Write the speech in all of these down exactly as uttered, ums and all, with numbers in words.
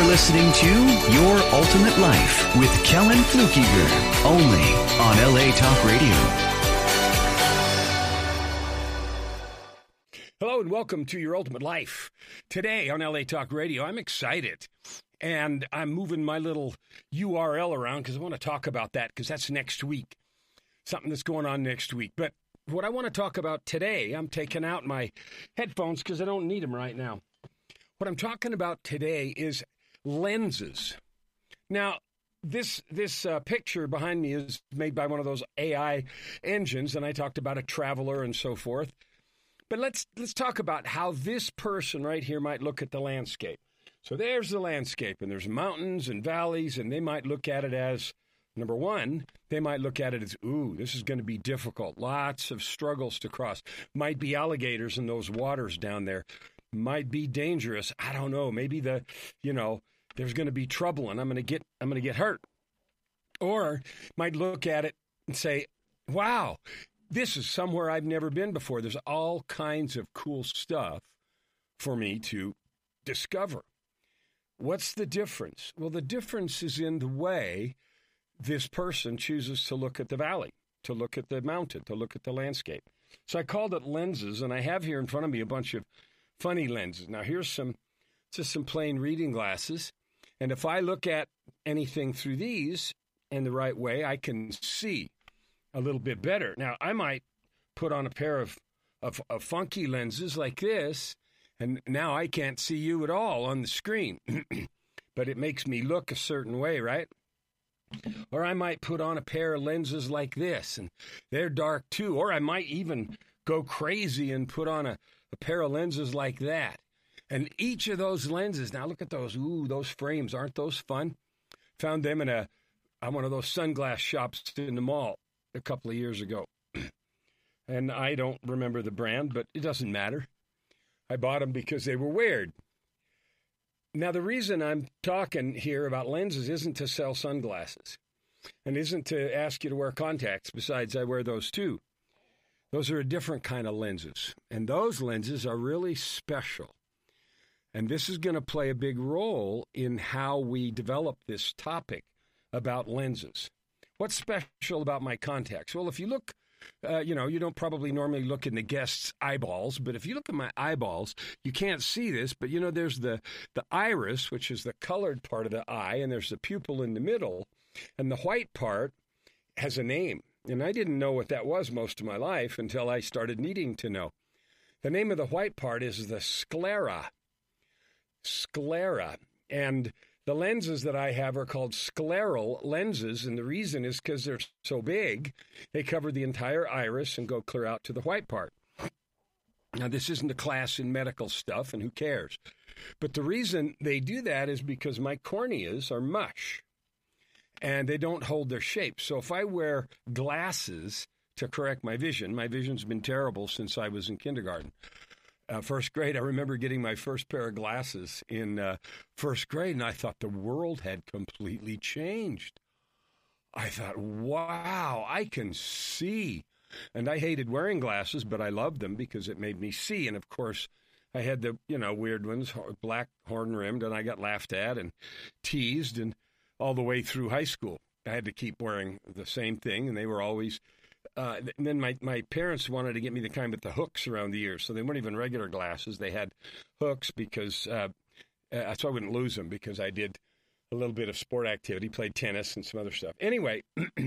listening to Your Ultimate Life with Kellen Flukiger, only on L A Talk Radio. Hello and welcome to Your Ultimate Life. Today on L A Talk Radio, I'm excited. And I'm moving my little U R L around because I want to talk about that because that's next week. Something that's going on next week. But what I want to talk about today, I'm taking out my headphones because I don't need them right now. What I'm talking about today is lenses. Now, this this uh, picture behind me is made by one of those A I engines, and I talked about a traveler and so forth. But let's let's talk about how this person right here might look at the landscape. So there's the landscape, and there's mountains and valleys, and they might look at it as, number one, they might look at it as, ooh, this is going to be difficult. Lots of struggles to cross. Might be alligators in those waters down there. Might be dangerous. I don't know. Maybe the, you know, there's going to be trouble, and I'm going to get, I'm going to get hurt. Or might look at it and say, wow, this is somewhere I've never been before. There's all kinds of cool stuff for me to discover. What's the difference? Well, the difference is in the way this person chooses to look at the valley, to look at the mountain, to look at the landscape. So I called it lenses, and I have here in front of me a bunch of funny lenses. Now, here's some, just some plain reading glasses. And if I look at anything through these in the right way, I can see a little bit better. Now, I might put on a pair of, of, of funky lenses like this, and now I can't see you at all on the screen, but it makes me look a certain way, right? Or I might put on a pair of lenses like this, and they're dark too. Or I might even go crazy and put on a, a pair of lenses like that. And each of those lenses, now look at those, ooh, those frames, aren't those fun? Found them in a one of those sunglass shops in the mall a couple of years ago. And I don't remember the brand, but it doesn't matter. I bought them because they were weird. Now, the reason I'm talking here about lenses isn't to sell sunglasses and isn't to ask you to wear contacts. Besides, I wear those too. Those are a different kind of lenses, and those lenses are really special. And this is going to play a big role in how we develop this topic about lenses. What's special about my contacts? Well, if you look Uh, you know, you don't probably normally look in the guest's eyeballs, but if you look at my eyeballs, you can't see this, but, you know, there's the, the iris, which is the colored part of the eye, and there's the pupil in the middle, and the white part has a name. And I didn't know what that was most of my life until I started needing to know. The name of the white part is the sclera. Sclera. And the lenses that I have are called scleral lenses, and the reason is because they're so big, they cover the entire iris and go clear out to the white part. Now, this isn't a class in medical stuff, and who cares? But the reason they do that is because my corneas are mush, and they don't hold their shape. So if I wear glasses to correct my vision, my vision's been terrible since I was in kindergarten. Uh, first grade, I remember getting my first pair of glasses in uh, first grade, and I thought the world had completely changed. I thought, wow, I can see. And I hated wearing glasses, but I loved them because it made me see. And, of course, I had the, you know, weird ones, black horn-rimmed, and I got laughed at and teased, and all the way through high school. I had to keep wearing the same thing, and they were always... Uh, and then my, my parents wanted to get me the kind with the hooks around the ears, so they weren't even regular glasses. They had hooks because, uh, uh, so I wouldn't lose them because I did a little bit of sport activity, played tennis and some other stuff. Anyway,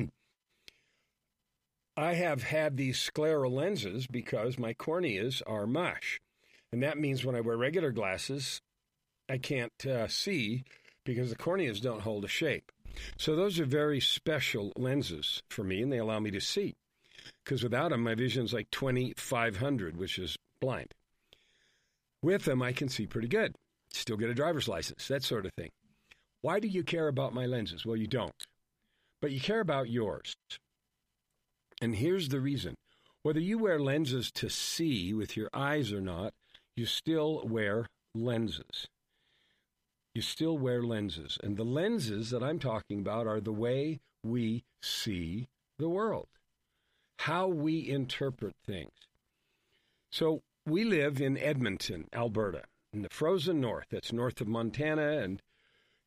I have had these scleral lenses because my corneas are mush. And that means when I wear regular glasses, I can't uh, see because the corneas don't hold a shape. So those are very special lenses for me, and they allow me to see. Because without them, my vision's like twenty-five hundred, which is blind. With them, I can see pretty good. Still get a driver's license, that sort of thing. Why do you care about my lenses? Well, you don't. But you care about yours. And here's the reason. Whether you wear lenses to see with your eyes or not, you still wear lenses. You still wear lenses. And the lenses that I'm talking about are the way we see the world. How we interpret things. So we live in Edmonton, Alberta, in the frozen north. That's north of Montana and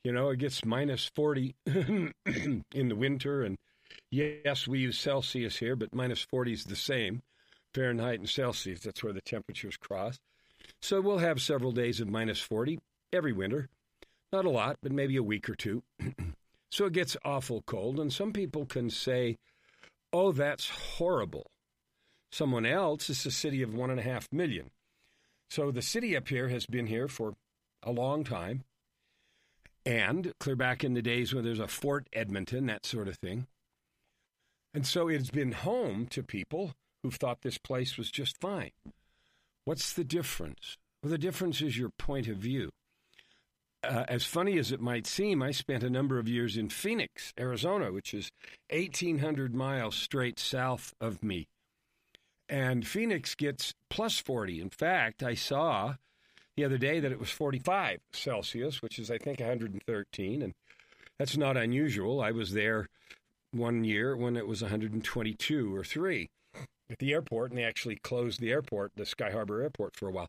You know, it gets minus forty in the winter. And yes, we use Celsius here, but minus forty is the same. Fahrenheit and Celsius, that's where the temperatures cross. So we'll have several days of minus forty every winter. Not a lot, but maybe a week or two. So it gets awful cold. And some people can say, oh, that's horrible. Someone else, it's a city of one and a half million. So the city up here has been here for a long time. And clear back in the days when there's a Fort Edmonton, that sort of thing. And so it's been home to people who've thought this place was just fine. What's the difference? Well, the difference is your point of view. Uh, as funny as it might seem, I spent a number of years in Phoenix, Arizona, which is eighteen hundred miles straight south of me. And Phoenix gets plus forty. In fact, I saw the other day that it was forty-five Celsius, which is, I think, one hundred thirteen. And that's not unusual. I was there one year when it was one hundred twenty-two or three at the airport, and they actually closed the airport, the Sky Harbor Airport, for a while.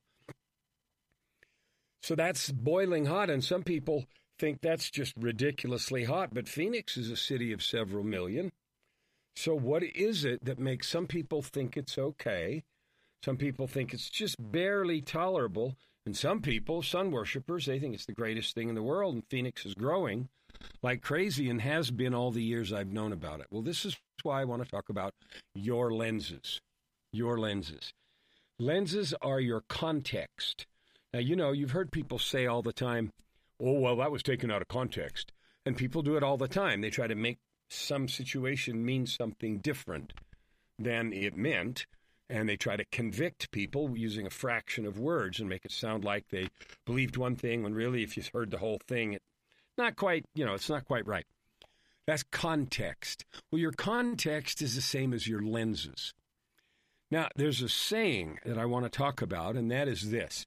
So that's boiling hot, and some people think that's just ridiculously hot. But Phoenix is a city of several million. So what is it that makes some people think it's okay? Some people think it's just barely tolerable. And some people, sun worshipers, they think it's the greatest thing in the world. And Phoenix is growing like crazy and has been all the years I've known about it. Well, this is why I want to talk about your lenses. Your lenses. Lenses are your context. Now, you know, you've heard people say all the time, oh, well, that was taken out of context. And people do it all the time. They try to make some situation mean something different than it meant. And they try to convict people using a fraction of words and make it sound like they believed one thing when really, if you heard the whole thing, it's not quite, you know, it's not quite right. That's context. Well, your context is the same as your lenses. Now, there's a saying that I want to talk about, and that is this.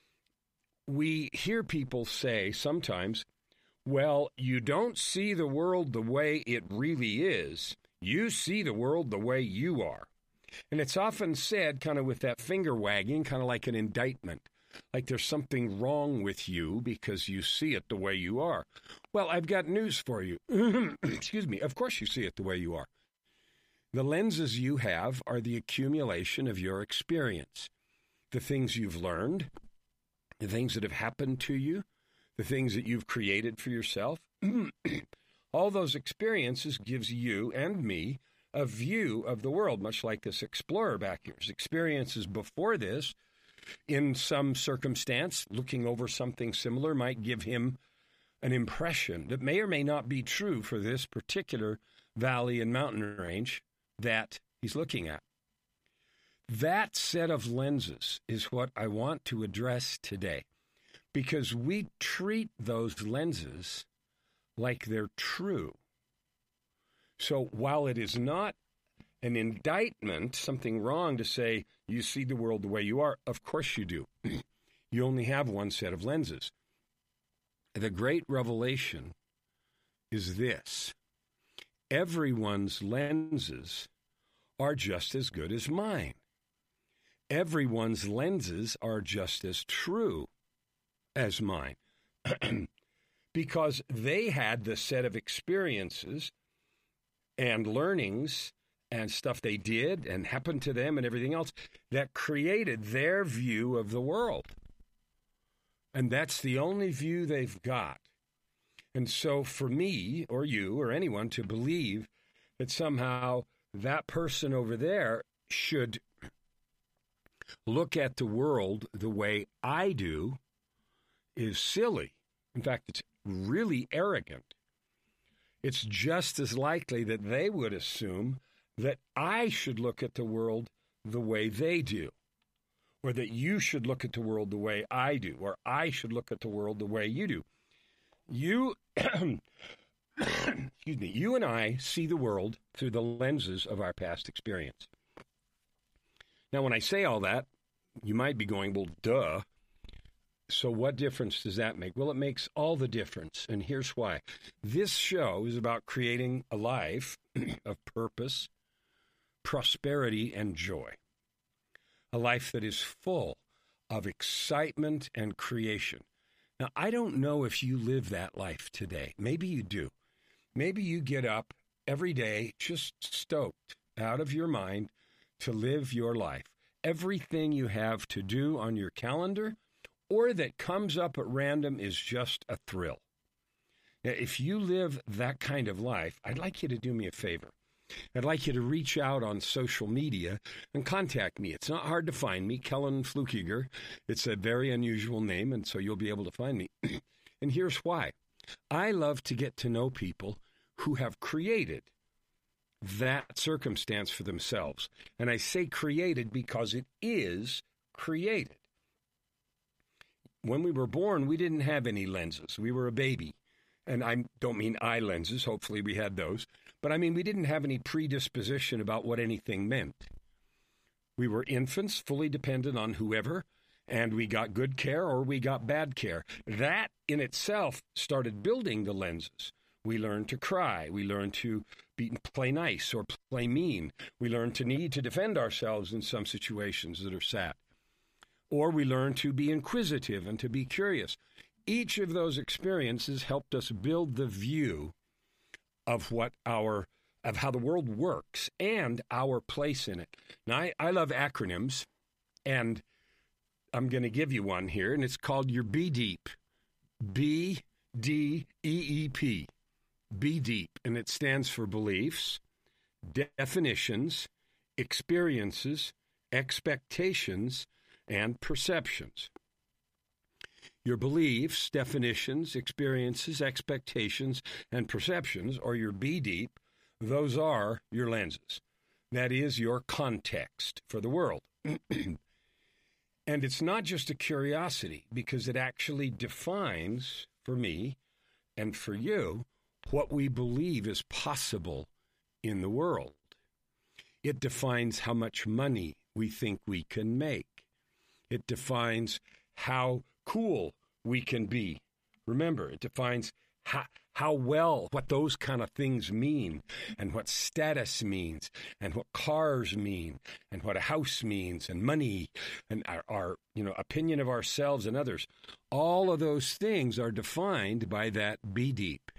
We hear people say sometimes, well, you don't see the world the way it really is. You see the world the way you are. And it's often said kind of with that finger wagging, kind of like an indictment, like there's something wrong with you because you see it the way you are. Well, I've got news for you. Excuse me. Of course you see it the way you are. The lenses you have are the accumulation of your experience, the things you've learned, the things that have happened to you, the things that you've created for yourself. All those experiences gives you and me a view of the world, much like this explorer back here. His experiences before this, in some circumstance, looking over something similar might give him an impression that may or may not be true for this particular valley and mountain range that he's looking at. That set of lenses is what I want to address today, because we treat those lenses like they're true. So while it is not an indictment, something wrong to say you see the world the way you are, of course you do. You only have one set of lenses. The great revelation is this. Everyone's lenses are just as good as mine. Everyone's lenses are just as true as mine. Because they had the set of experiences and learnings and stuff they did and happened to them and everything else that created their view of the world. And that's the only view they've got. And so for me or you or anyone to believe that somehow that person over there should look at the world the way I do is silly. In fact, it's really arrogant. It's just as likely that they would assume that I should look at the world the way they do, or that you should look at the world the way I do, or I should look at the world the way you do. You, excuse me, you and I see the world through the lenses of our past experience. Now, when I say all that, you might be going, well, duh. So what difference does that make? Well, it makes all the difference, and here's why. This show is about creating a life of purpose, prosperity, and joy. A life that is full of excitement and creation. Now, I don't know if you live that life today. Maybe you do. Maybe you get up every day just stoked out of your mind to live your life. Everything you have to do on your calendar or that comes up at random is just a thrill. Now, if you live that kind of life, I'd like you to do me a favor. I'd like you to reach out on social media and contact me. It's not hard to find me, Kellen Flukiger. It's a very unusual name, and so you'll be able to find me. And here's why. I love to get to know people who have created that circumstance for themselves. And I say created because it is created. When we were born, we didn't have any lenses. We were a baby. And I don't mean eye lenses. Hopefully we had those. But I mean, we didn't have any predisposition about what anything meant. We were infants, fully dependent on whoever, and we got good care or we got bad care. That in itself started building the lenses. We learned to cry. We learned to be, play nice or play mean. We learned to need to defend ourselves in some situations that are sad. Or we learned to be inquisitive and to be curious. Each of those experiences helped us build the view of what our of how the world works and our place in it. Now, I, I love acronyms, and I'm going to give you one here, and it's called your B DEEP. B D E E P. B DEEP, and it stands for beliefs, definitions, experiences, expectations, and perceptions. Your beliefs, definitions, experiences, expectations, and perceptions, or your B DEEP, those are your lenses. That is your context for the world. And it's not just a curiosity, because it actually defines, for me and for you, what we believe is possible in the world. It defines how much money we think we can make. It defines how cool we can be. Remember, it defines how, how well, what those kind of things mean, and what status means, and what cars mean, and what a house means, and money, and our, our you know, opinion of ourselves and others. All of those things are defined by that B DEEP.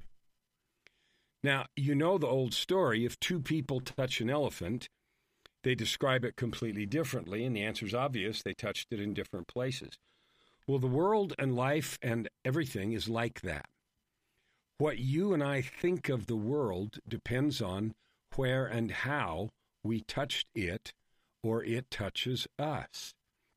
Now, you know the old story, if two people touch an elephant, they describe it completely differently, and the answer's obvious, they touched it in different places. Well, the world and life and everything is like that. What you and I think of the world depends on where and how we touched it or it touches us.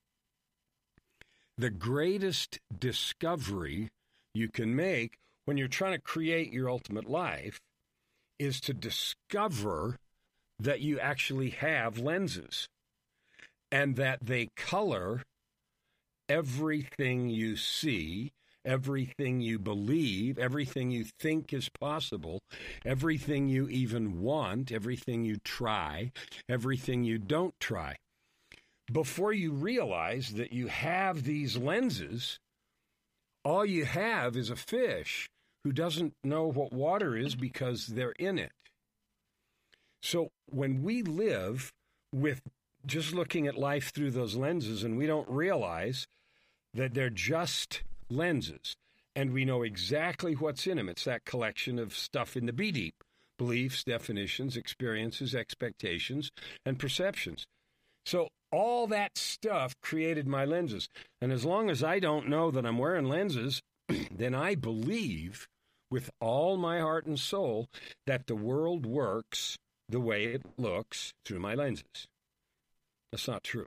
The greatest discovery you can make when you're trying to create your ultimate life is to discover that you actually have lenses and that they color everything you see, everything you believe, everything you think is possible, everything you even want, everything you try, everything you don't try. Before you realize that you have these lenses, all you have is a fish who doesn't know what water is because they're in it. So when we live with just looking at life through those lenses and we don't realize that they're just lenses and we know exactly what's in them, it's that collection of stuff in the B DEEP, beliefs, definitions, experiences, expectations, and perceptions. So all that stuff created my lenses. And as long as I don't know that I'm wearing lenses, then I believe with all my heart and soul that the world works the way it looks through my lenses. That's not true.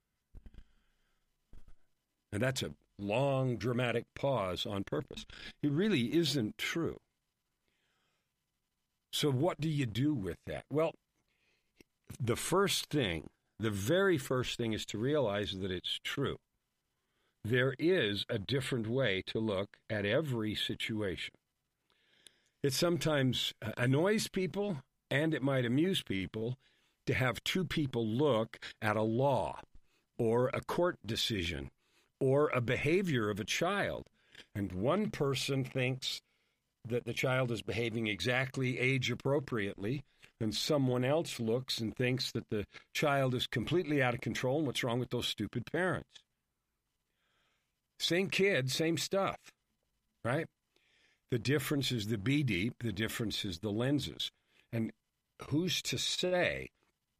And that's a long, dramatic pause on purpose. It really isn't true. So what do you do with that? Well, the first thing, the very first thing is to realize that it's true. There is a different way to look at every situation. It sometimes annoys people, and it might amuse people, to have two people look at a law or a court decision or a behavior of a child. And one person thinks that the child is behaving exactly age appropriately, and someone else looks and thinks that the child is completely out of control, and what's wrong with those stupid parents? Same kid, same stuff. right? The difference is the be deep. The difference is the lenses. And who's to say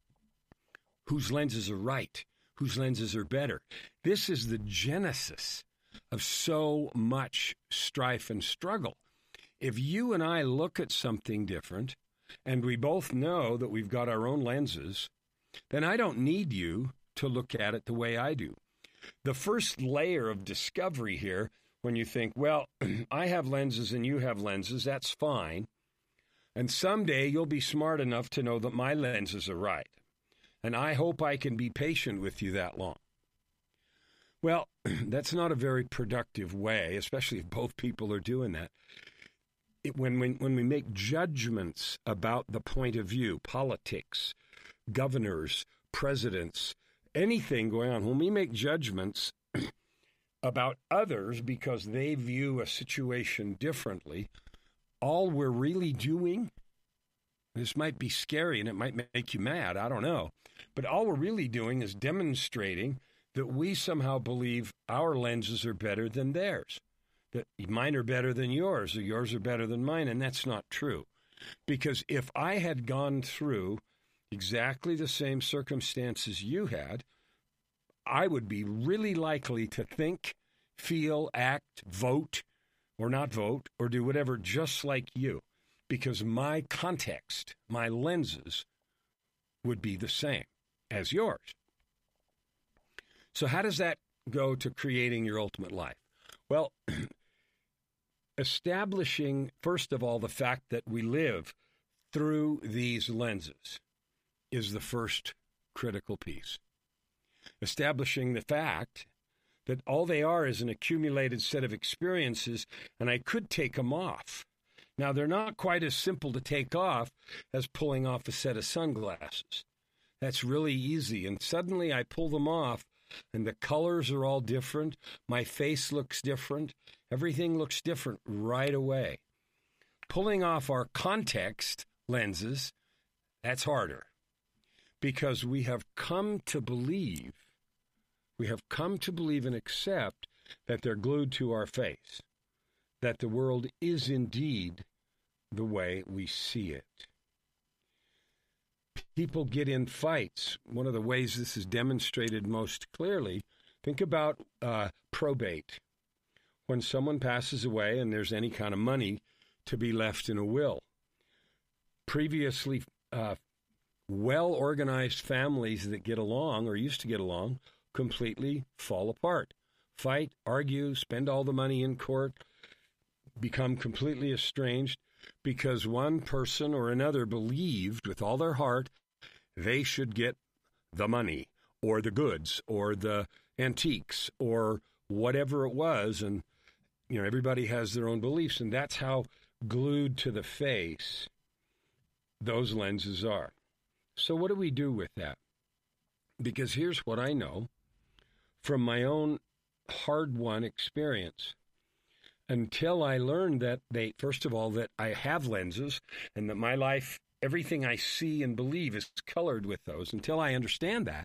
whose lenses are right, whose lenses are better? This is the genesis of so much strife and struggle. If you and I look at something different, and we both know that we've got our own lenses, then I don't need you to look at it the way I do. The first layer of discovery here, when you think, well, I have lenses and you have lenses, that's fine. And someday you'll be smart enough to know that my lenses are right. And I hope I can be patient with you that long. Well, that's not a very productive way, especially if both people are doing that. It, when, when, when we make judgments about the point of view, politics, governors, presidents, anything going on, when we make judgments about others because they view a situation differently, all we're really doing, this might be scary and it might make you mad, I don't know, but all we're really doing is demonstrating that we somehow believe our lenses are better than theirs, that mine are better than yours, or yours are better than mine, and that's not true. Because if I had gone through exactly the same circumstances you had, I would be really likely to think, feel, act, vote, or not vote, or do whatever just like you, because my context, my lenses, would be the same as yours. So how does that go to creating your ultimate life? Well, establishing, first of all, the fact that we live through these lenses is the first critical piece. Establishing the fact that all they are is an accumulated set of experiences, and I could take them off. Now, they're not quite as simple to take off as pulling off a set of sunglasses. That's really easy, and suddenly I pull them off, and the colors are all different. My face looks different. Everything looks different right away. Pulling off our context lenses, that's harder, because we have come to believe, we have come to believe and accept that they're glued to our face, that the world is indeed the way we see it. People get in fights. One of the ways this is demonstrated most clearly, think about uh, probate. When someone passes away and there's any kind of money to be left in a will, previously uh, well-organized families that get along or used to get along completely fall apart. Fight, argue, spend all the money in court, become completely estranged because one person or another believed with all their heart they should get the money or the goods or the antiques or whatever it was. And, you know, everybody has their own beliefs, and that's how glued to the face those lenses are. So what do we do with that? Because here's what I know from my own hard-won experience. Until I learned that they, first of all, that I have lenses and that my life, everything I see and believe is colored with those, until I understand that,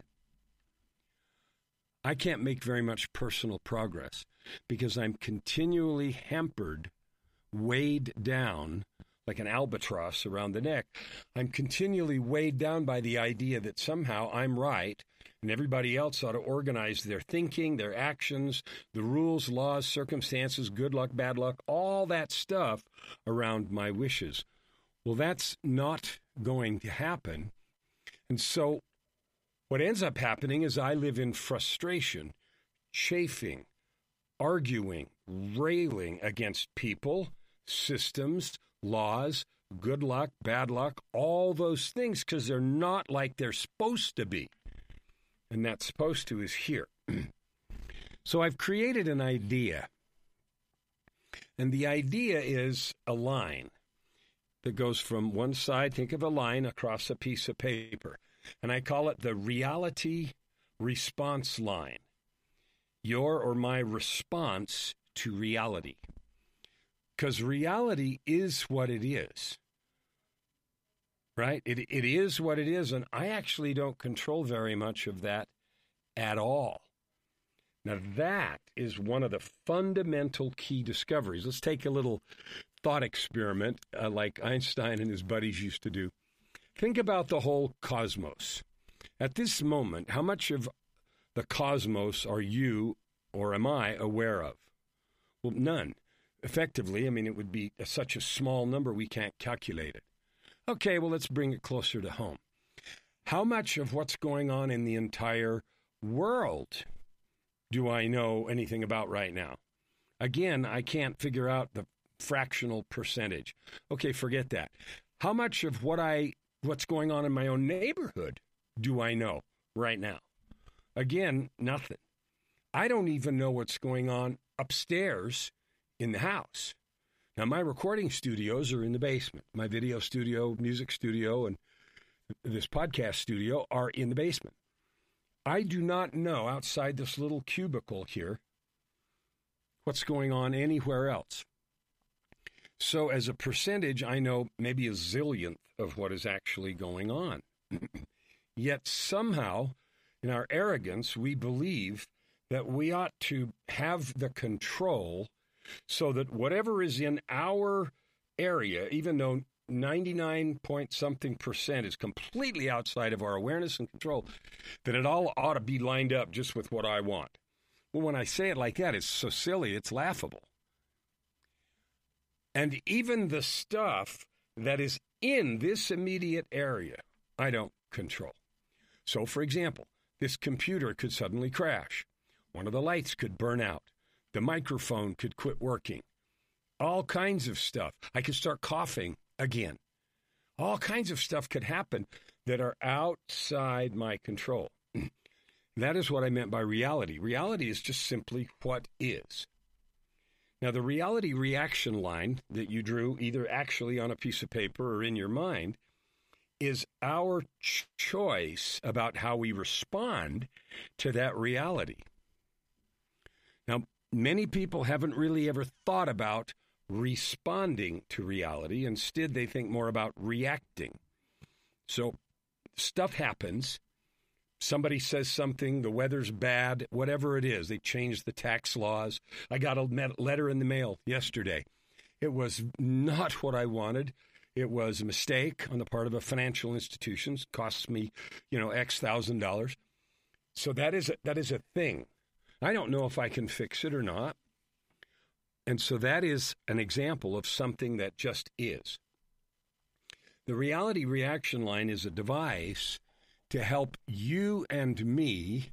I can't make very much personal progress because I'm continually hampered, weighed down like an albatross around the neck. I'm continually weighed down by the idea that somehow I'm right and everybody else ought to organize their thinking, their actions, the rules, laws, circumstances, good luck, bad luck, all that stuff around my wishes. Well, that's not going to happen. And so what ends up happening is I live in frustration, chafing, arguing, railing against people, systems, laws, good luck, bad luck, all those things, because they're not like they're supposed to be. And that supposed to is here. So I've created an idea. And the idea is a line that goes from one side, think of a line across a piece of paper. And I call it the reality response line. Your or my response to reality. Because reality is what it is. Right? It it is what it is, and I actually don't control very much of that at all. Now, that is one of the fundamental key discoveries. Let's take a little thought experiment uh, like Einstein and his buddies used to do. Think about the whole cosmos. At this moment, how much of the cosmos are you or am I aware of? Well, none. Effectively, I mean, it would be a, such a small number we can't calculate it. Okay, well, let's bring it closer to home. How much of what's going on in the entire world do I know anything about right now? Again, I can't figure out the fractional percentage. Okay, forget that. How much of what I what's going on in my own neighborhood do I know right now? Again, nothing. I don't even know what's going on upstairs in the house. Now, my recording studios are in the basement. My video studio, music studio, and this podcast studio are in the basement. I do not know outside this little cubicle here what's going on anywhere else. So as a percentage, I know maybe a zillionth of what is actually going on. Yet somehow, in our arrogance, we believe that we ought to have the control so that whatever is in our area, even though ninety-nine point something percent is completely outside of our awareness and control, that it all ought to be lined up just with what I want. Well, when I say it like that, it's so silly, it's laughable. And even the stuff that is in this immediate area, I don't control. So, for example, this computer could suddenly crash. One of the lights could burn out. The microphone could quit working. All kinds of stuff. I could start coughing again. All kinds of stuff could happen that are outside my control. That is what I meant by reality. Reality is just simply what is. Now, the reality reaction line that you drew, either actually on a piece of paper or in your mind, is our ch- choice about how we respond to that reality. Now, many people haven't really ever thought about responding to reality. Instead, they think more about reacting. So stuff happens. Somebody says something, the weather's bad, whatever it is. They change the tax laws. I got a letter in the mail yesterday. It was not what I wanted. It was a mistake on the part of a financial institution. It costs me, you know, X thousand dollars. So that is a, that is a thing. I don't know if I can fix it or not. And so that is an example of something that just is. The reality reaction line is a device to help you and me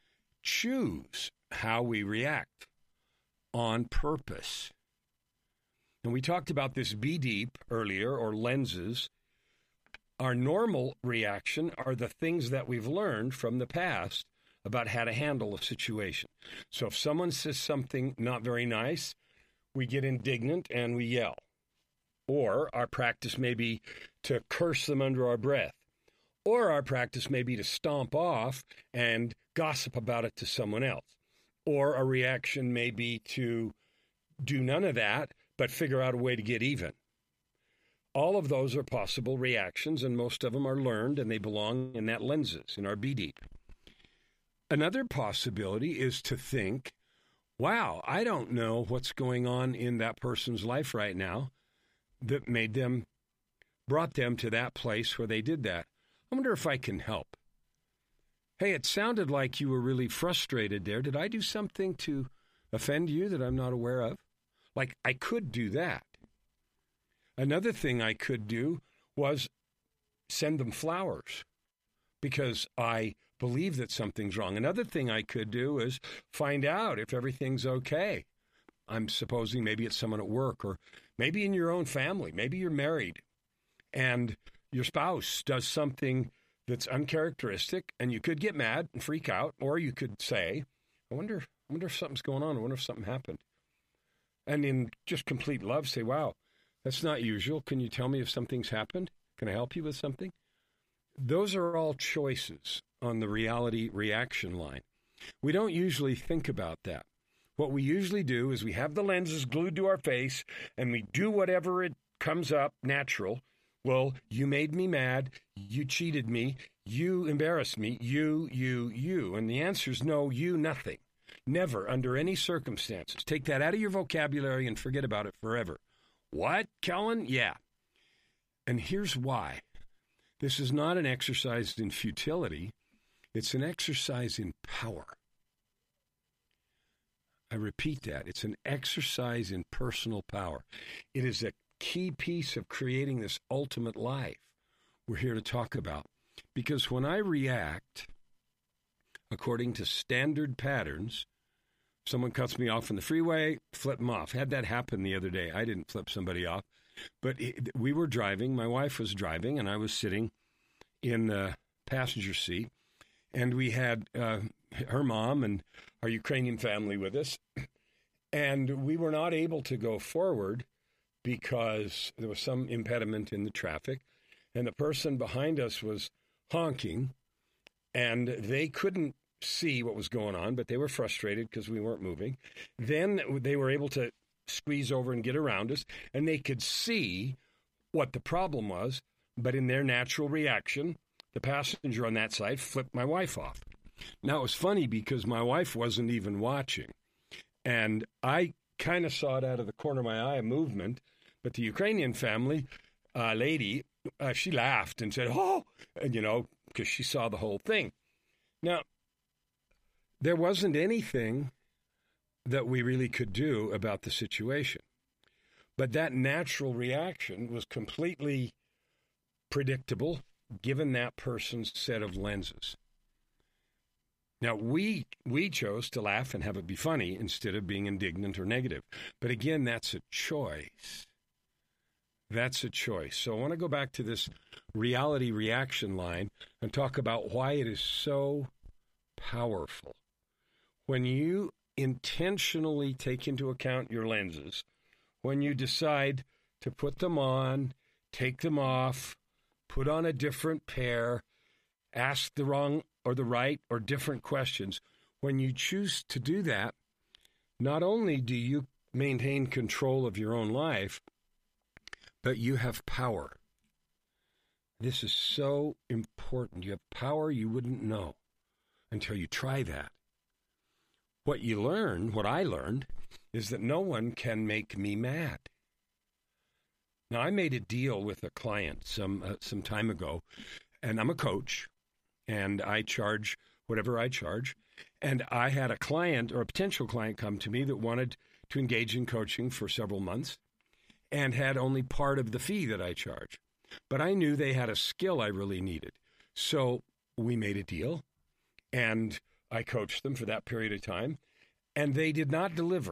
choose how we react on purpose. And we talked about this be deep earlier, or lenses. Our normal reaction are the things that we've learned from the past about how to handle a situation. So if someone says something not very nice, we get indignant and we yell. Or our practice may be to curse them under our breath. Or our practice may be to stomp off and gossip about it to someone else. Or a reaction may be to do none of that, but figure out a way to get even. All of those are possible reactions, and most of them are learned, and they belong in that lenses, in our be deep. Another possibility is to think, wow, I don't know what's going on in that person's life right now that made them, brought them to that place where they did that. I wonder if I can help. Hey, it sounded like you were really frustrated there. Did I do something to offend you that I'm not aware of? Like, I could do that. Another thing I could do was send them flowers because I believe that something's wrong. Another thing I could do is find out if everything's okay. I'm supposing maybe it's someone at work, or maybe in your own family. Maybe you're married and your spouse does something that's uncharacteristic, and you could get mad and freak out, or you could say, I wonder, I wonder if something's going on. I wonder if something happened. And in just complete love, say, wow, that's not usual. Can you tell me if something's happened? Can I help you with something? Those are all choices on the reality reaction line. We don't usually think about that. What we usually do is we have the lenses glued to our face, and we do whatever it comes up natural. Well, you made me mad, you cheated me, you embarrassed me, you, you, you. And the answer is no, you, nothing. Never, under any circumstances. Take that out of your vocabulary and forget about it forever. What, Kellen? Yeah. And here's why. This is not an exercise in futility. It's an exercise in power. I repeat that. It's an exercise in personal power. It is a key piece of creating this ultimate life we're here to talk about. Because when I react according to standard patterns, someone cuts me off on the freeway, flip them off. Had that happen the other day. I didn't flip somebody off. But it, we were driving. My wife was driving, and I was sitting in the passenger seat. And we had uh, her mom and our Ukrainian family with us. And we were not able to go forward because there was some impediment in the traffic. And the person behind us was honking. And they couldn't see what was going on, but they were frustrated because we weren't moving. Then they were able to squeeze over and get around us. And they could see what the problem was. But in their natural reaction, the passenger on that side flipped my wife off. Now, it was funny because my wife wasn't even watching. And I kind of saw it out of the corner of my eye, a movement. But the Ukrainian family uh, lady, uh, she laughed and said, oh, and, you know, because she saw the whole thing. Now, there wasn't anything that we really could do about the situation. But that natural reaction was completely predictable, given that person's set of lenses. Now, we we chose to laugh and have it be funny instead of being indignant or negative. But again, that's a choice. That's a choice. So I want to go back to this reality reaction line and talk about why it is so powerful. When you intentionally take into account your lenses, when you decide to put them on, take them off, put on a different pair, ask the wrong or the right or different questions. When you choose to do that, not only do you maintain control of your own life, but you have power. This is so important. You have power you wouldn't know until you try that. What you learn, what I learned, is that no one can make me mad. Now, I made a deal with a client some uh, some time ago, and I'm a coach, and I charge whatever I charge. And I had a client or a potential client come to me that wanted to engage in coaching for several months and had only part of the fee that I charge. But I knew they had a skill I really needed. So we made a deal, and I coached them for that period of time, and they did not deliver.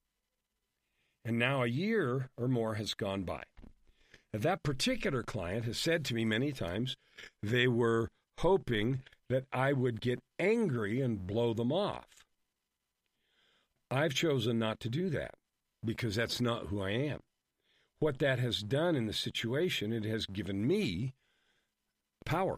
And now a year or more has gone by. That particular client has said to me many times they were hoping that I would get angry and blow them off. I've chosen not to do that because that's not who I am. What that has done in the situation, it has given me power.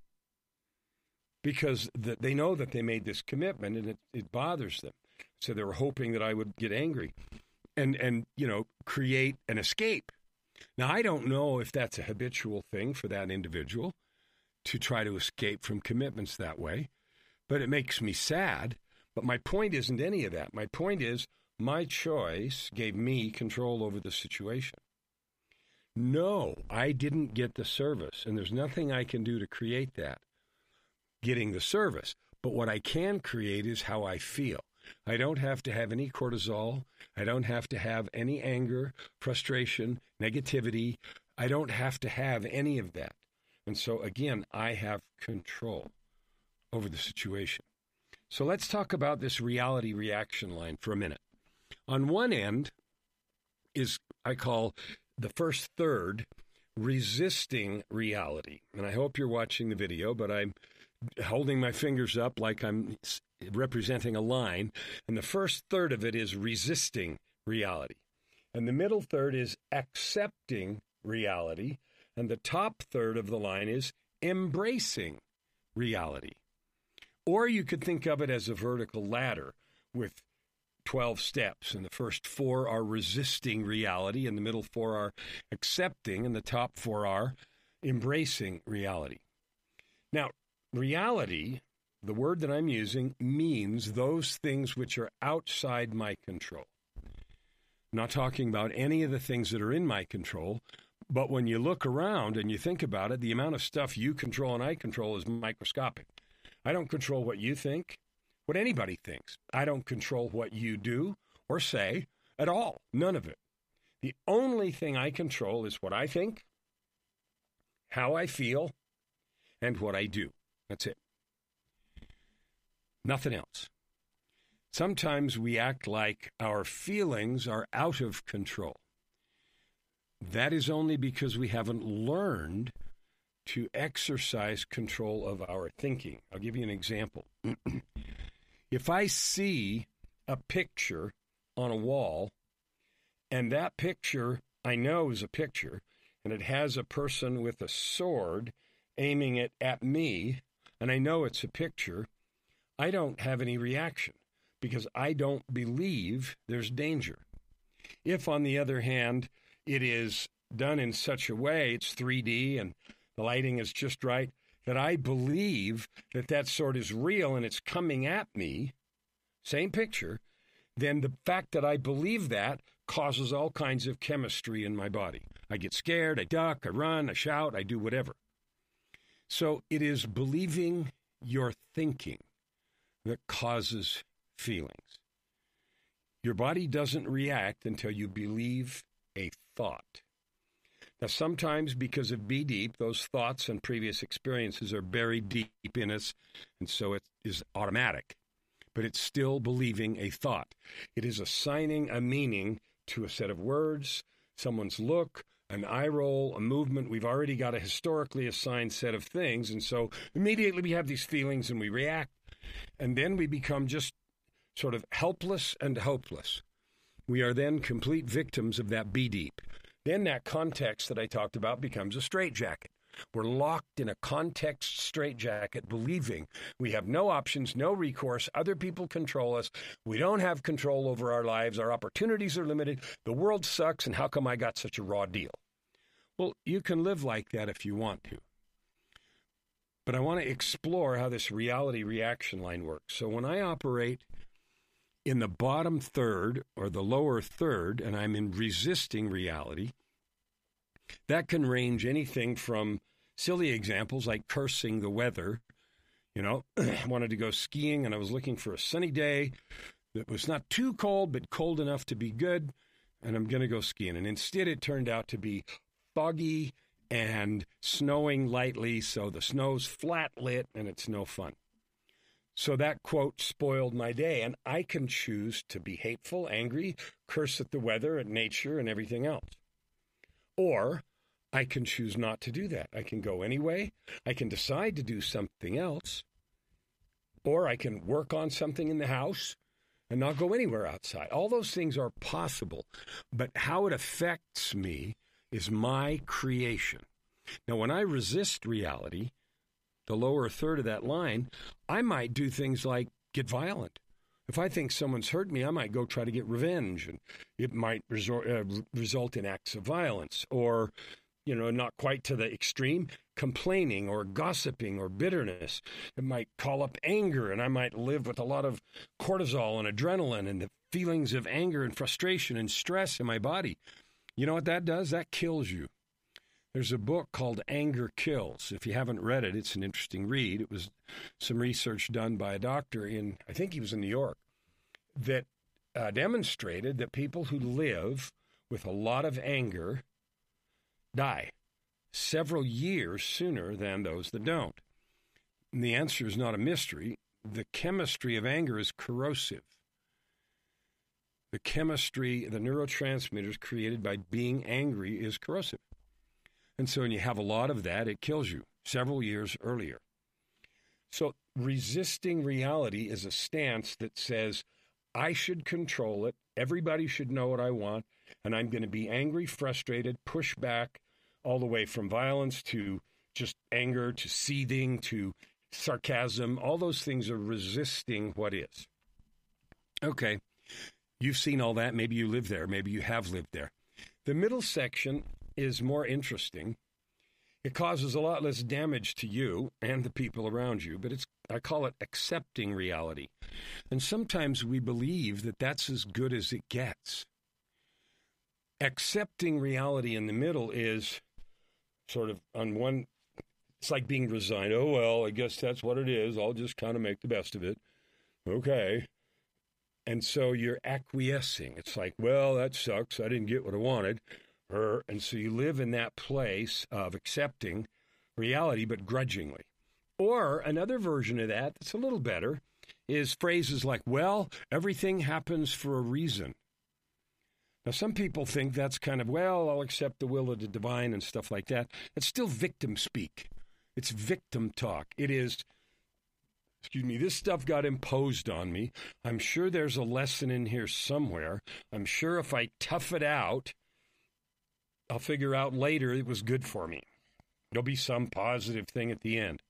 Because the, they know that they made this commitment and it, it bothers them. So they were hoping that I would get angry and, and, you know, create an escape. Now, I don't know if that's a habitual thing for that individual to try to escape from commitments that way, but it makes me sad. But my point isn't any of that. My point is my choice gave me control over the situation. No, I didn't get the service, and there's nothing I can do to create that, getting the service. But what I can create is how I feel. I don't have to have any cortisol. I don't have to have any anger, frustration, negativity. I don't have to have any of that. And so, again, I have control over the situation. So let's talk about this reality reaction line for a minute. On one end is, I call the first third, resisting reality. And I hope you're watching the video, but I'm holding my fingers up like I'm representing a line. And the first third of it is resisting reality. And the middle third is accepting reality. And the top third of the line is embracing reality. Or you could think of it as a vertical ladder with twelve steps, and the first four are resisting reality, and the middle four are accepting, and the top four are embracing reality. Now, reality, the word that I'm using means those things which are outside my control. I'm not talking about any of the things that are in my control, but when you look around and you think about it, the amount of stuff you control and I control is microscopic. I don't control what you think, what anybody thinks. I don't control what you do or say at all. None of it. The only thing I control is what I think, how I feel, and what I do. That's it. Nothing else. Sometimes we act like our feelings are out of control. That is only because we haven't learned to exercise control of our thinking. I'll give you an example. If I see a picture on a wall, and that picture I know is a picture, and it has a person with a sword aiming it at me, and I know it's a picture, I don't have any reaction because I don't believe there's danger. If, on the other hand, it is done in such a way, it's three D and the lighting is just right, that I believe that that sword is real and it's coming at me, same picture, then the fact that I believe that causes all kinds of chemistry in my body. I get scared, I duck, I run, I shout, I do whatever. So it is believing your thinking that causes feelings. Your body doesn't react until you believe a thought. Now, sometimes because of Be Deep, those thoughts and previous experiences are buried deep in us, and so it is automatic. But it's still believing a thought. It is assigning a meaning to a set of words, someone's look, an eye roll, a movement. We've already got a historically assigned set of things, and so immediately we have these feelings and we react, and then we become just sort of helpless and hopeless. We are then complete victims of that Be Deep. Then that context that I talked about becomes a straitjacket. We're locked in a context straitjacket, believing we have no options, no recourse, other people control us, we don't have control over our lives, our opportunities are limited, the world sucks, and how come I got such a raw deal? Well, you can live like that if you want to. But I want to explore how this reality reaction line works. So when I operate in the bottom third or the lower third, and I'm in resisting reality, that can range anything from silly examples like cursing the weather. You know, I wanted to go skiing and I was looking for a sunny day that was not too cold, but cold enough to be good, and I'm going to go skiing. And instead it turned out to be foggy and snowing lightly, so the snow's flat lit and it's no fun. So that quote spoiled my day, and I can choose to be hateful, angry, curse at the weather, at nature, and everything else. Or I can choose not to do that. I can go anyway. I can decide to do something else. Or I can work on something in the house and not go anywhere outside. All those things are possible, but how it affects me is my creation. Now, when I resist reality, the lower third of that line, I might do things like get violent. If I think someone's hurt me, I might go try to get revenge, and it might resort, uh, result in acts of violence, or, you know, not quite to the extreme, complaining or gossiping or bitterness. It might call up anger, and I might live with a lot of cortisol and adrenaline and the feelings of anger and frustration and stress in my body. You know what that does? That kills you. There's a book called Anger Kills. If you haven't read it, it's an interesting read. It was some research done by a doctor in, I think he was in New York, that uh, demonstrated that people who live with a lot of anger die several years sooner than those that don't. And the answer is not a mystery. The chemistry of anger is corrosive. The chemistry, the neurotransmitters created by being angry is corrosive. And so when you have a lot of that, it kills you several years earlier. So resisting reality is a stance that says, I should control it, everybody should know what I want, and I'm going to be angry, frustrated, push back, all the way from violence to just anger to seething to sarcasm. All those things are resisting what is. Okay, you've seen all that. Maybe you live there. Maybe you have lived there. The middle section is more interesting. It causes a lot less damage to you and the people around you, but it's I call it accepting reality. And sometimes we believe that that's as good as it gets. Accepting reality in the middle is sort of on one, it's like being resigned. Oh, well, I guess that's what it is. I'll just kind of make the best of it. Okay. And so you're acquiescing. It's like, well, that sucks. I didn't get what I wanted. And so you live in that place of accepting reality, but grudgingly. Or another version of that that's a little better is phrases like, well, everything happens for a reason. Now, some people think that's kind of, well, I'll accept the will of the divine and stuff like that. It's still victim speak. It's victim talk. It is, excuse me, this stuff got imposed on me. I'm sure there's a lesson in here somewhere. I'm sure if I tough it out, I'll figure out later it was good for me. There'll be some positive thing at the end.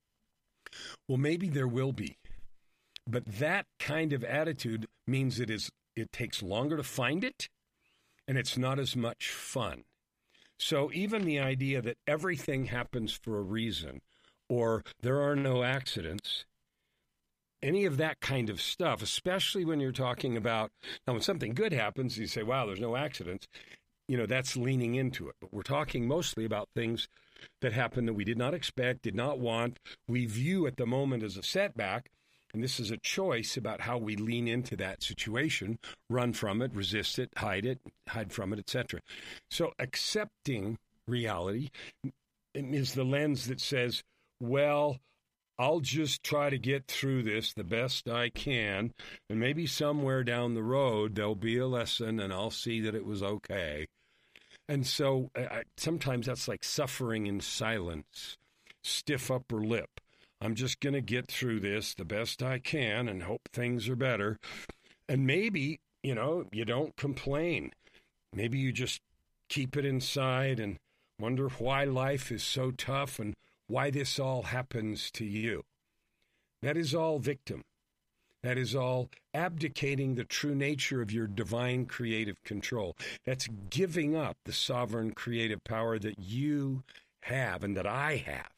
Well, maybe there will be. But that kind of attitude means it is it takes longer to find it, and it's not as much fun. So even the idea that everything happens for a reason, or there are no accidents, any of that kind of stuff, especially when you're talking about, now when something good happens, you say, wow, there's no accidents, you know, that's leaning into it. But we're talking mostly about things that happen that we did not expect, did not want, we view at the moment as a setback, and this is a choice about how we lean into that situation, run from it, resist it, hide it, hide from it, et cetera. So accepting reality is the lens that says, well, I'll just try to get through this the best I can, and maybe somewhere down the road there'll be a lesson and I'll see that it was okay. And so uh, sometimes that's like suffering in silence, stiff upper lip. I'm just going to get through this the best I can and hope things are better. And maybe, you know, you don't complain. Maybe you just keep it inside and wonder why life is so tough and why this all happens to you. That is all victim. That is all abdicating the true nature of your divine creative control. That's giving up the sovereign creative power that you have and that I have.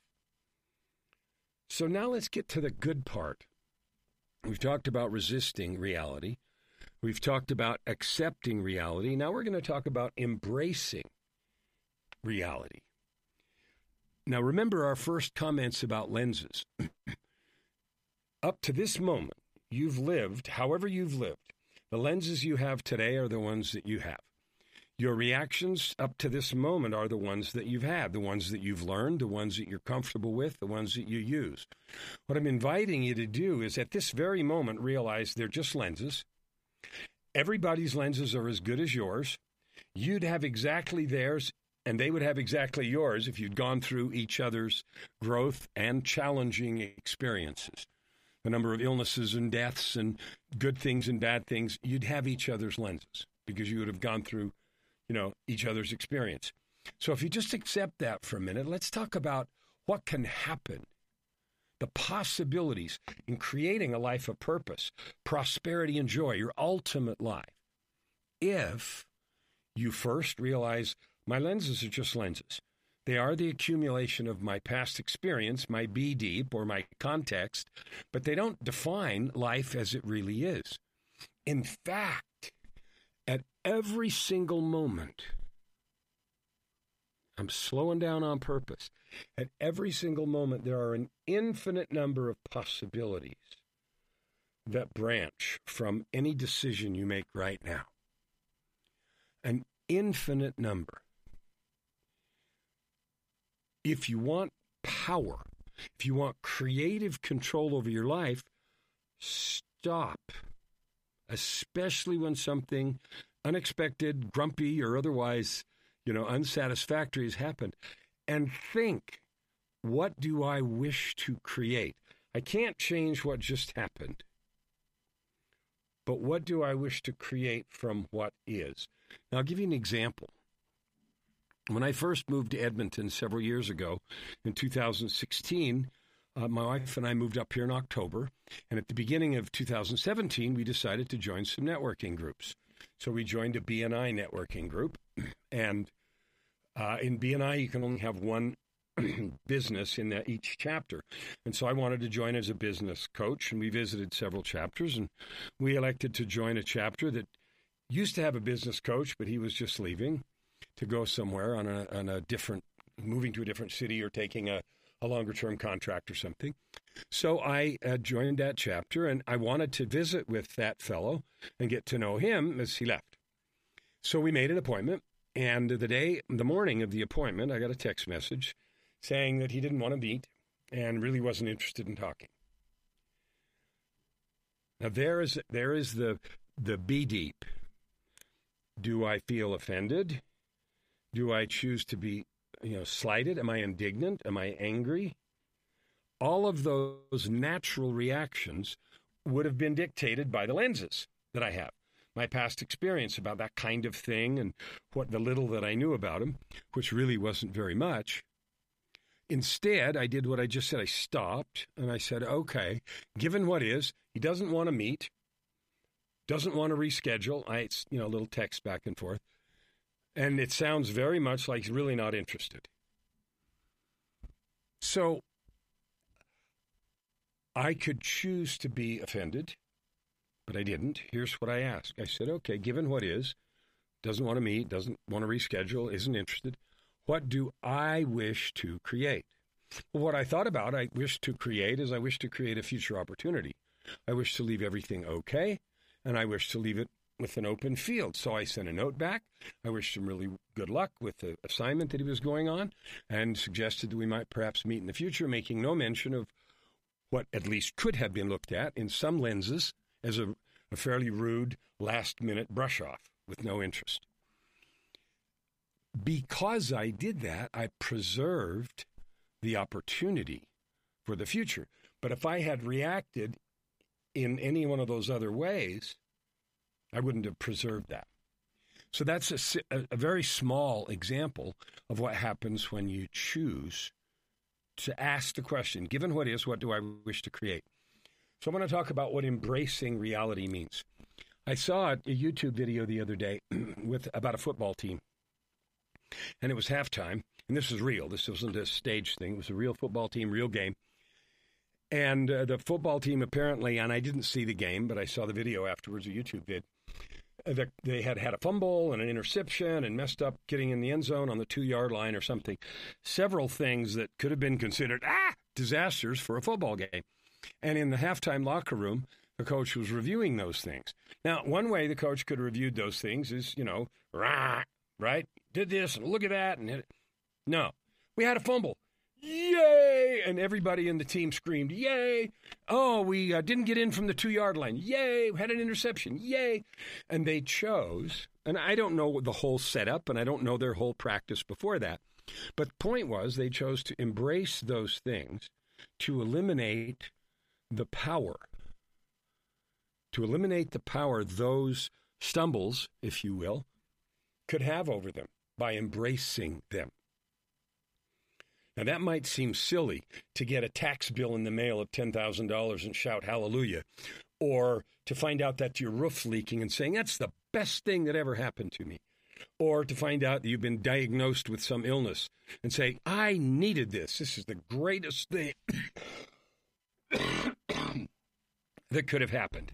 So now let's get to the good part. We've talked about resisting reality. We've talked about accepting reality. Now we're going to talk about embracing reality. Now remember our first comments about lenses. Up to this moment, you've lived however you've lived. The lenses you have today are the ones that you have. Your reactions up to this moment are the ones that you've had, the ones that you've learned, the ones that you're comfortable with, the ones that you use. What I'm inviting you to do is at this very moment realize they're just lenses. Everybody's lenses are as good as yours. You'd have exactly theirs, and they would have exactly yours if you'd gone through each other's growth and challenging experiences. The number of illnesses and deaths and good things and bad things, you'd have each other's lenses because you would have gone through, you know, each other's experience. So if you just accept that for a minute, let's talk about what can happen, the possibilities in creating a life of purpose, prosperity and joy, your ultimate life, if you first realize my lenses are just lenses. They are the accumulation of my past experience, my be deep, or my context, but they don't define life as it really is. In fact, at every single moment, I'm slowing down on purpose. At every single moment, there are an infinite number of possibilities that branch from any decision you make right now. An infinite number. If you want power, if you want creative control over your life, stop, especially when something unexpected, grumpy, or otherwise, you know, unsatisfactory has happened, and think, what do I wish to create? I can't change what just happened, but what do I wish to create from what is? Now, I'll give you an example. When I first moved to Edmonton several years ago, in two thousand sixteen, uh, my wife and I moved up here in October, and at the beginning of two thousand seventeen, we decided to join some networking groups. So we joined a B N I networking group, and uh, in B N I, you can only have one business in the, each chapter. And so I wanted to join as a business coach, and we visited several chapters, and we elected to join a chapter that used to have a business coach, but he was just leaving to go somewhere on a, on a different, moving to a different city or taking a, a longer-term contract or something. So I uh, joined that chapter, and I wanted to visit with that fellow and get to know him as he left. So we made an appointment, and the day, the morning of the appointment, I got a text message saying that he didn't want to meet and really wasn't interested in talking. Now there is there is the the be deep. Do I feel offended? Do I choose to be, you know, slighted? Am I indignant? Am I angry? All of those natural reactions would have been dictated by the lenses that I have. My past experience about that kind of thing and what the little that I knew about him, which really wasn't very much. Instead, I did what I just said. I stopped and I said, okay, given what is, he doesn't want to meet, doesn't want to reschedule. I, you know, a little text back and forth. And it sounds very much like he's really not interested. So I could choose to be offended, but I didn't. Here's what I asked. I said, okay, given what is, doesn't want to meet, doesn't want to reschedule, isn't interested, what do I wish to create? Well, what I thought about, I wish to create is I wish to create a future opportunity. I wish to leave everything okay, and I wish to leave it with an open field. So I sent a note back. I wished him really good luck with the assignment that he was going on and suggested that we might perhaps meet in the future, making no mention of what at least could have been looked at in some lenses as a, a fairly rude last-minute brush-off with no interest. Because I did that, I preserved the opportunity for the future. But if I had reacted in any one of those other ways, I wouldn't have preserved that. So that's a, a, a very small example of what happens when you choose to ask the question, given what is, what do I wish to create? So I want to talk about what embracing reality means. I saw a YouTube video the other day with about a football team. And it was halftime, and this was real. This wasn't a stage thing. It was a real football team, real game. And uh, the football team apparently, and I didn't see the game, but I saw the video afterwards, a YouTube vid, uh, that they had had a fumble and an interception and messed up getting in the end zone on the two-yard line or something. Several things that could have been considered, ah, disasters for a football game. And in the halftime locker room, the coach was reviewing those things. Now, one way the coach could have reviewed those things is, you know, rah, right? Did this and look at that. And hit it. No, we had a fumble. Yay! And everybody in the team screamed, yay! Oh, we uh, didn't get in from the two-yard line. Yay! We had an interception. Yay! And they chose, and I don't know the whole setup, and I don't know their whole practice before that, but the point was they chose to embrace those things to eliminate the power, to eliminate the power those stumbles, if you will, could have over them by embracing them. Now, that might seem silly to get a tax bill in the mail of ten thousand dollars and shout hallelujah, or to find out that your roof's leaking and saying, that's the best thing that ever happened to me, or to find out that you've been diagnosed with some illness and say, I needed this. This is the greatest thing that could have happened.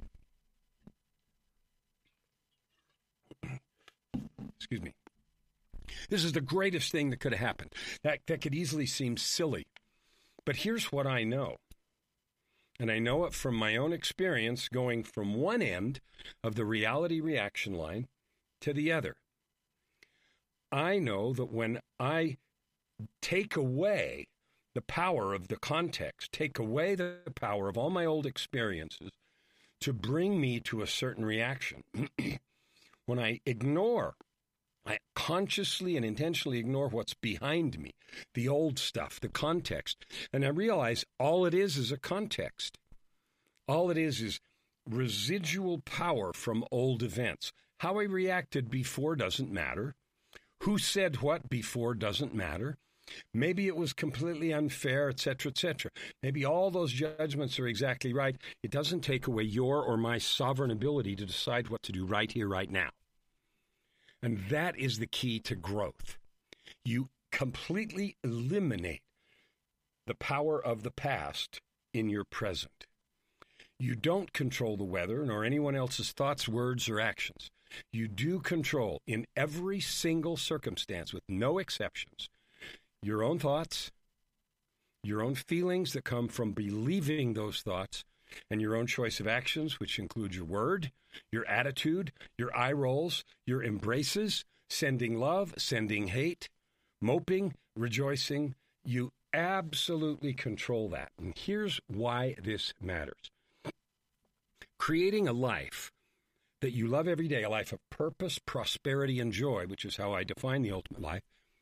Excuse me. This is the greatest thing that could have happened. That, that could easily seem silly. But here's what I know. And I know it from my own experience going from one end of the reality reaction line to the other. I know that when I take away the power of the context, take away the power of all my old experiences to bring me to a certain reaction, when I ignore I consciously and intentionally ignore what's behind me, the old stuff, the context. And I realize all it is is a context. All it is is residual power from old events. How I reacted before doesn't matter. Who said what before doesn't matter. Maybe it was completely unfair, et cetera, et cetera. Maybe all those judgments are exactly right. It doesn't take away your or my sovereign ability to decide what to do right here, right now. And that is the key to growth. You completely eliminate the power of the past in your present. You don't control the weather nor anyone else's thoughts, words, or actions. You do control, in every single circumstance, with no exceptions, your own thoughts, your own feelings that come from believing those thoughts, and your own choice of actions, which include your word, your attitude, your eye rolls, your embraces, sending love, sending hate, moping, rejoicing. You absolutely control that. And here's why this matters. Creating a life that you love every day, a life of purpose, prosperity, and joy, which is how I define the ultimate life,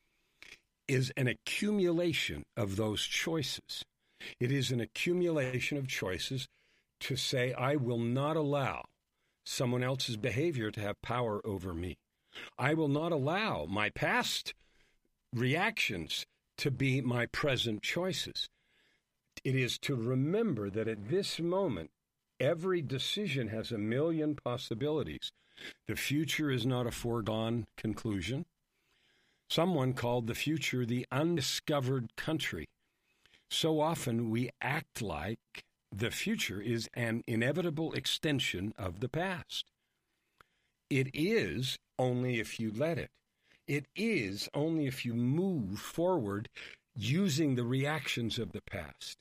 is an accumulation of those choices. It is an accumulation of choices to say, I will not allow someone else's behavior to have power over me. I will not allow my past reactions to be my present choices. It is to remember that at this moment, every decision has a million possibilities. The future is not a foregone conclusion. Someone called the future the undiscovered country. So often we act like the future is an inevitable extension of the past. It is only if you let it. It is only if you move forward using the reactions of the past.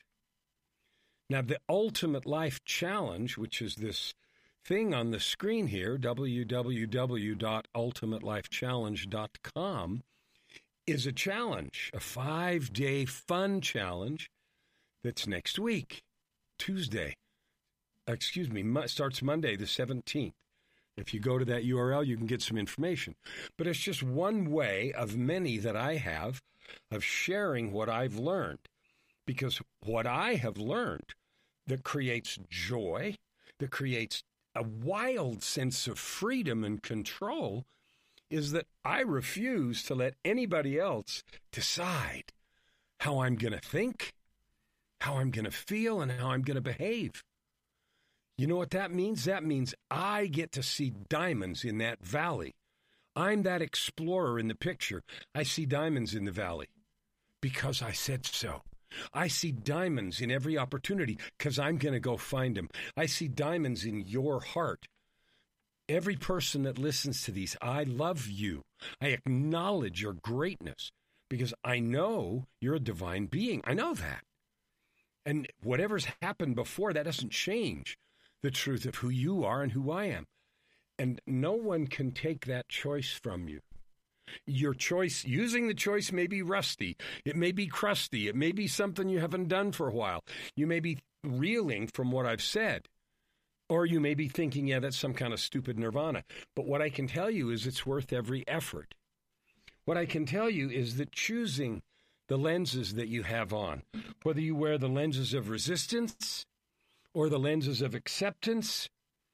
Now, the Ultimate Life Challenge, which is this thing on the screen here, w w w dot ultimate life challenge dot com, is a challenge, a five-day fun challenge that's next week, Tuesday. Excuse me, starts Monday the seventeenth. If you go to that U R L, you can get some information. But it's just one way of many that I have of sharing what I've learned. Because what I have learned that creates joy, that creates a wild sense of freedom and control, is that I refuse to let anybody else decide how I'm going to think, how I'm going to feel, and how I'm going to behave. You know what that means? That means I get to see diamonds in that valley. I'm that explorer in the picture. I see diamonds in the valley because I said so. I see diamonds in every opportunity because I'm going to go find them. I see diamonds in your heart. Every person that listens to these, I love you. I acknowledge your greatness because I know you're a divine being. I know that. And whatever's happened before, that doesn't change the truth of who you are and who I am. And no one can take that choice from you. Your choice, using the choice may be rusty. It may be crusty. It may be something you haven't done for a while. You may be reeling from what I've said. Or you may be thinking, yeah, that's some kind of stupid nirvana. But what I can tell you is it's worth every effort. What I can tell you is that choosing the lenses that you have on, whether you wear the lenses of resistance or the lenses of acceptance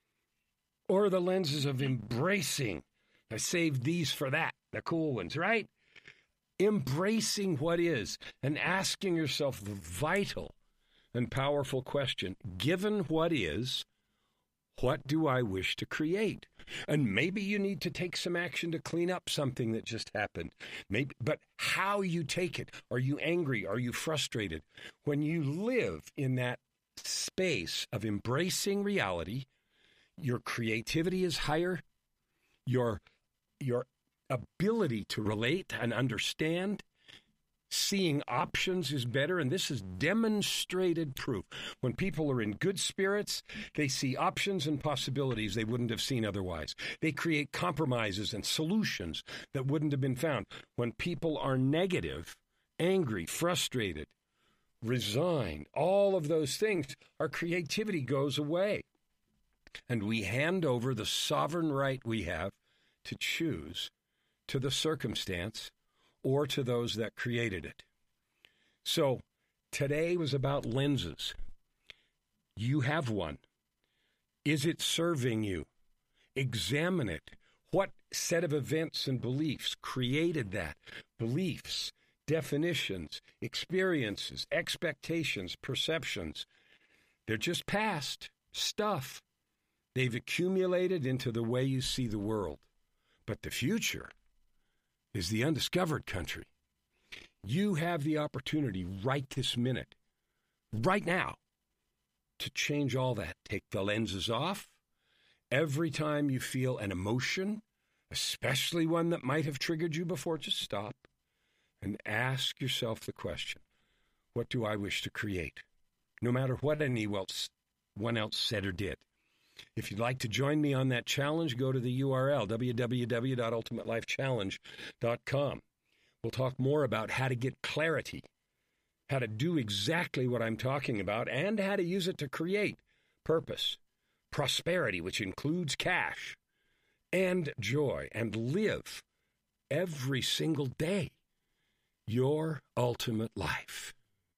or the lenses of embracing. I saved these for that, the cool ones, right? Embracing what is and asking yourself the vital and powerful question, given what is, what do I wish to create? And maybe you need to take some action to clean up something that just happened. Maybe, but how you take it. Are you angry? Are you frustrated? When you live in that space of embracing reality, your creativity is higher. Your, your ability to relate and understand, seeing options is better, and this is demonstrated proof. When people are in good spirits, they see options and possibilities they wouldn't have seen otherwise. They create compromises and solutions that wouldn't have been found. When people are negative, angry, frustrated, resigned, all of those things, our creativity goes away. And we hand over the sovereign right we have to choose to the circumstance or to those that created it. So today was about lenses. You have one. Is it serving you? Examine it. What set of events and beliefs created that? Beliefs, definitions, experiences, expectations, perceptions. They're just past stuff. They've accumulated into the way you see the world. But the future is the undiscovered country. You have the opportunity right this minute, right now, to change all that. Take the lenses off. Every time you feel an emotion, especially one that might have triggered you before, just stop and ask yourself the question, what do I wish to create? No matter what anyone else, one else said or did. If you'd like to join me on that challenge, go to the U R L, w w w dot ultimate life challenge dot com. We'll talk more about how to get clarity, how to do exactly what I'm talking about, and how to use it to create purpose, prosperity, which includes cash, and joy, and live every single day your ultimate life.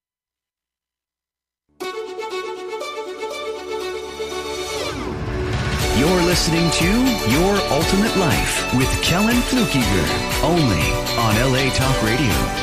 You're listening to Your Ultimate Life with Kellen Flukiger, only on L A Talk Radio.